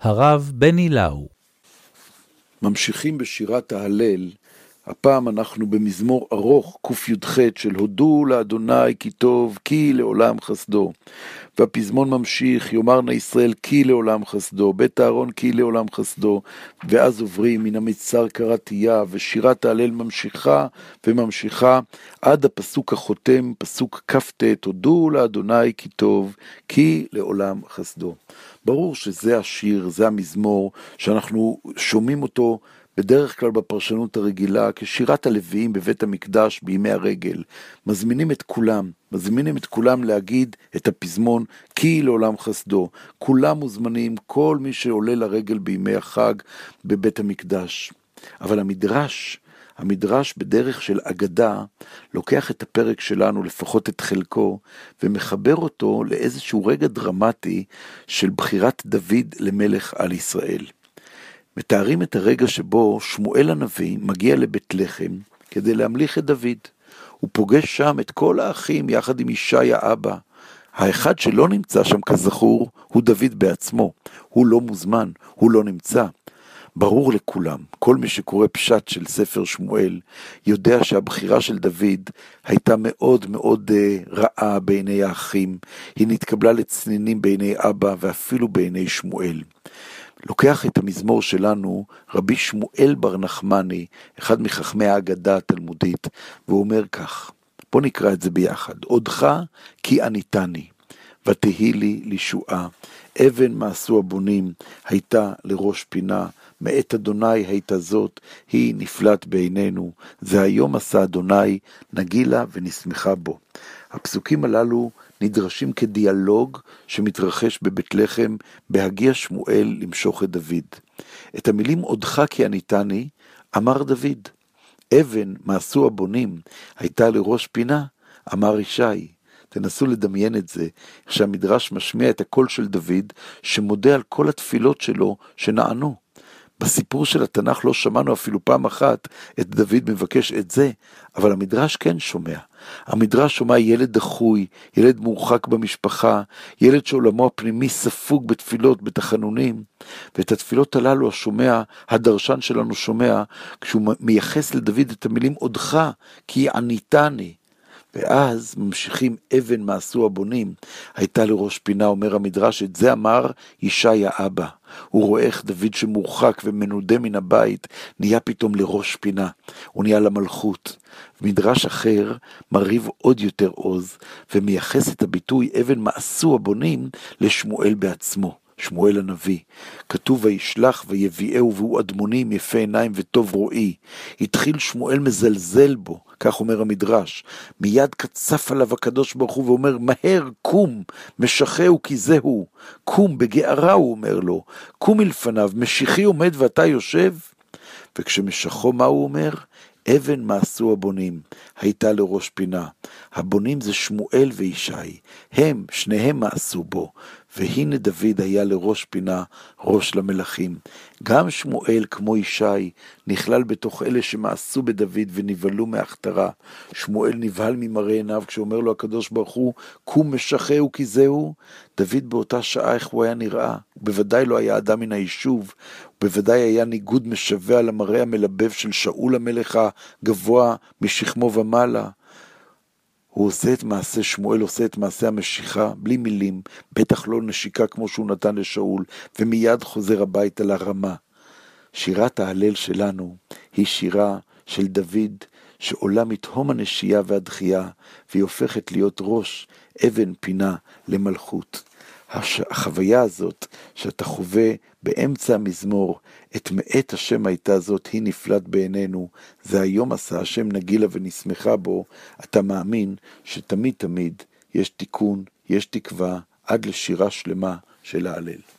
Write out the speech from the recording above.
הרב בני לאו. ממשיכים בשירת ההלל. הפעם אנחנו במזמור ארוך קי"ח של הודו לאדוני כי טוב, כי לעולם חסדו. והפזמון ממשיך, יאמרנה ישראל כי לעולם חסדו, בית אהרון כי לעולם חסדו, ואז עוברים מן המצר קראתיה, ושירת ההלל ממשיכה וממשיכה עד הפסוק החותם, פסוק כ"ט, הודו לאדוני כי טוב, כי לעולם חסדו. ברור שזה השיר, זה המזמור שאנחנו שומעים אותו בדרך כלל בפרשנות הרגילה, כשירת הלוויים בבית המקדש בימי הרגל. מזמינים את כולם להגיד את הפזמון, כי לעולם חסדו. כולם מוזמנים, כל מי שעולה לרגל בימי החג בבית המקדש. אבל המדרש בדרך של אגדה, לוקח את הפרק שלנו, לפחות את חלקו, ומחבר אותו לאיזשהו רגע דרמטי של בחירת דוד למלך על ישראל. מתארים את הרגע שבו שמואל הנביא מגיע לבית לחם כדי להמליך את דוד. הוא פוגש שם את כל האחים יחד עם ישי האבא. האחד שלא נמצא שם כזכור הוא דוד בעצמו. הוא לא מוזמן, הוא לא נמצא. ברור לכולם, כל מי שקורא פשט של ספר שמואל, יודע שהבחירה של דוד הייתה מאוד מאוד רעה בעיני האחים. היא נתקבלה לצנינים בעיני אבא ואפילו בעיני שמואל. לוקח את המזמור שלנו רבי שמואל בר נחמני, אחד מחכמי האגדה התלמודית, והוא אומר כך, בוא נקרא את זה ביחד. עודך כי עניתני, ותהי לי לישועה, אבן מעשו הבונים הייתה לראש פינה, מאת אדוני הייתה זאת, היא נפלט בעינינו, זה היום עשה אדוני, נגילה ונשמחה בו. הפסוקים הללו נדרשים כדיאלוג שמתרחש בבית לחם בהגיע שמואל למשוך את דוד. את המילים עודך כי עניתני אמר דוד, אבן מעשו הבונים הייתה לראש פינה אמר ישי. תנסו לדמיין את זה, שהמדרש משמיע את הקול של דוד שמודה על כל התפילות שלו שנענו. בסיפור של התנ"ך לא שמענו אפילו פעם אחת את דוד מבקש את זה, אבל המדרש כן שומע. המדרש שומע ילד דחוי, ילד מורחק במשפחה, ילד שעולמו הפנימי ספוג בתפילות, בתחנונים, ואת התפילות הללו השומע, הדרשן שלנו שומע, כשהוא מייחס לדוד את המילים עודך, כי עניתני. ואז ממשיכים אבן מעשו הבונים, הייתה לראש פינה, אומר המדרש, את זה אמר ישי האבא. הוא רואה איך דוד שמורחק ומנודה מן הבית, נהיה פתאום לראש פינה, הוא נהיה למלכות. מדרש אחר מריב עוד יותר עוז, ומייחס את הביטוי אבן מעשו הבונים לשמואל בעצמו. שמואל הנביא, כתוב וישלח ויביאהו והוא אדמונים יפה עיניים וטוב רואי. התחיל שמואל מזלזל בו, כך אומר המדרש, מיד קצף עליו הקדוש ברוך הוא ואומר מהר קום משחהו כי זהו, קום בגערה הוא אומר לו, קום מלפניו משיחי עומד ואתה יושב. וכשמשחו מה הוא אומר? אבן מעשו הבונים, הייתה לראש פינה. הבונים זה שמואל וישי, הם, שניהם מעשו בו, והנה דוד היה לראש פינה, ראש למלכים. גם שמואל כמו ישי נכלל בתוך אלה שמעשו בדוד ונבהלו מהכתרה. שמואל נבהל ממראה עיניו כשאומר לו הקדוש ברוך הוא, קום משחהו כי זהו. דוד באותה שעה איך הוא היה נראה? הוא בוודאי לא היה אדם מן היישוב, בוודאי היה ניגוד משווה על המראה המלבב של שאול המלך הגבוה משכמו ומעלה. הוא עושה את מעשה, שמואל עושה את מעשה המשיכה, בלי מילים, בטח לא נשיקה כמו שהוא נתן לשאול, ומיד חוזר הביתה לרמה. שירת ההלל שלנו היא שירה של דוד, שעולה מתהום הנשייה והדחייה, והיא הופכת להיות ראש אבן פינה למלכות. החוויה הזאת שאתה חווה באמצע המזמור, את מאת השם הייתה זאת, היא נפלט בעינינו, זה היום עשה השם נגילה ונשמחה בו, אתה מאמין שתמיד תמיד יש תיקון, יש תקווה, עד לשירה שלמה של ההלל.